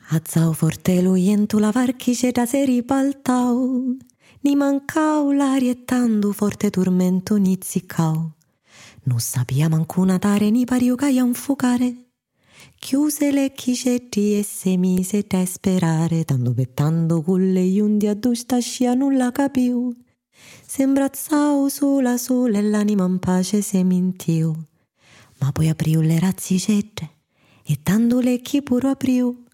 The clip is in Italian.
Azzao forte lo jentu la varchice da se ripaltau, ni mancau l'ariettando forte tormento nizzicau. Non sapia manco natare ni pariu caia un fucare. Chiuse le chicetti e se mise a sperare, tanto pettando con le ionde addosta scia nulla capiu. S'imbrazzau sola sola e l'anima in pace se mintiu. Ma poi apriu le razzicette e tanto le chi pure apriu.